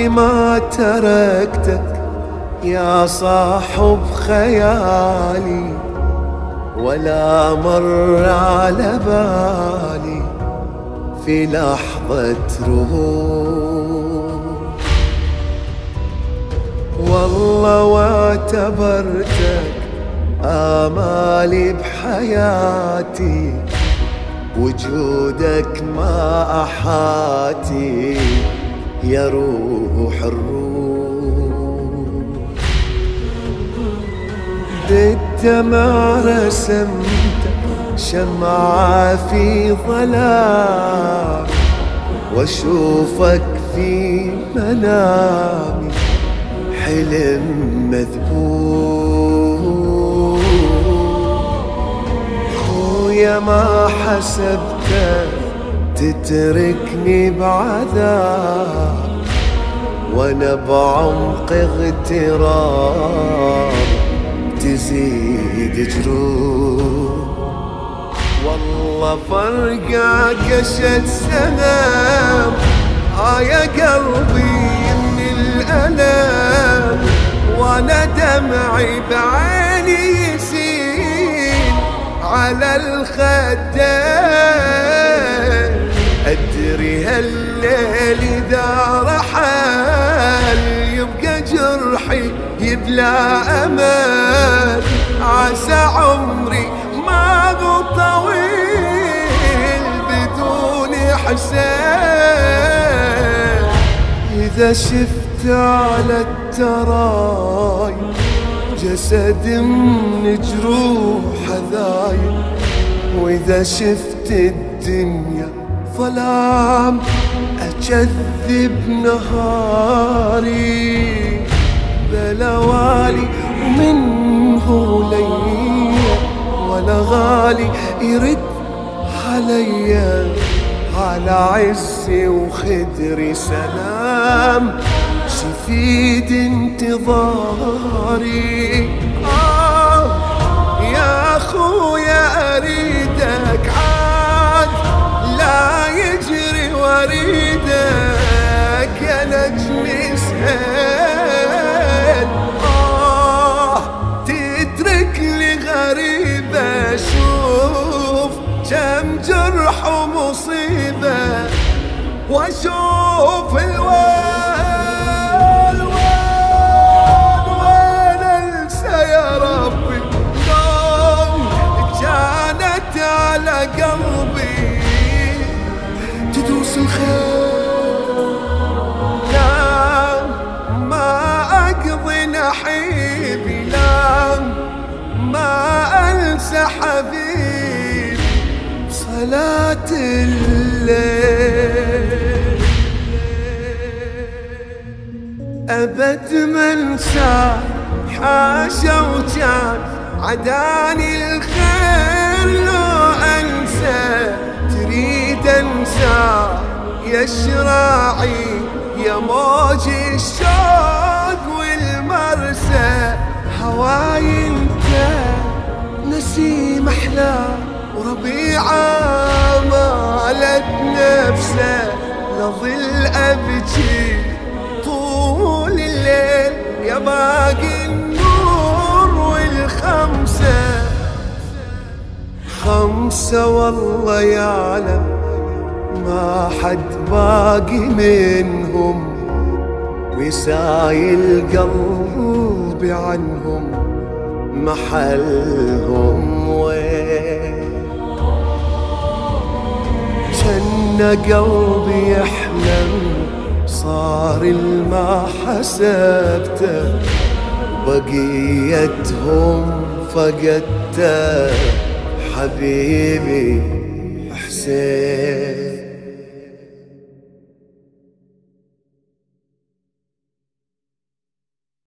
بالي ما تركتك يا صاحب خيالي، ولا مر على بالي في لحظة روح. والله واعتبرتك آمالي بحياتي، وجودك ما أحاتي يا روح الروح. بالدمع رسمتك شمعة في ظلام، واشوفك في منامي حلم مذبوح. خويا ما حسبتك تتركني بعذاب، وانا بعمق اغتراب تزيد جروح. والله فرقك اشد سلام يا قلبي من الألم، وانا دمعي بعيني يسيل على الخدين. أدري هالليل إذا رحل يبقى جرحي يبلى أمل، عسى عمري ما هو طويل بدون حسين. إذا شفت على التراي جسد من جروح ذايب، وإذا شفت الدنيا ظلام أكذب نهاري بلوالي، ومنه لي ولا غالي يرد عليا على عزي وخدري سلام شفيد انتظاري. يا أخويا أريدك عاد لا يجري وريدك يا نجم سهيل. تترك لي غريب أشوف كم جرح ومصيبة، واشوف الويل وين انسى يا ربي لو كانت على قلبي تدوس الخيل. لا ما اقضي نحيبي، لا ما انسى حبيبي صلاة الليل. أبد ما انسى حاشا وكان عداني الخير، لو أنسى تريد أنسى يا شراعي يا موج الشوق والمرسى. هواي انت نسيم أحلام وربيعة مالت نفسه، لظل أبكي طول الليل يا باقي النور والخمسة. خمسة والله يعلم ما حد باقي منهم، وسايل قلبي عنهم محلهم وين. جن قلبي يحلم صار الما حسبته، بقيتهم فقدته حبيبي حسين.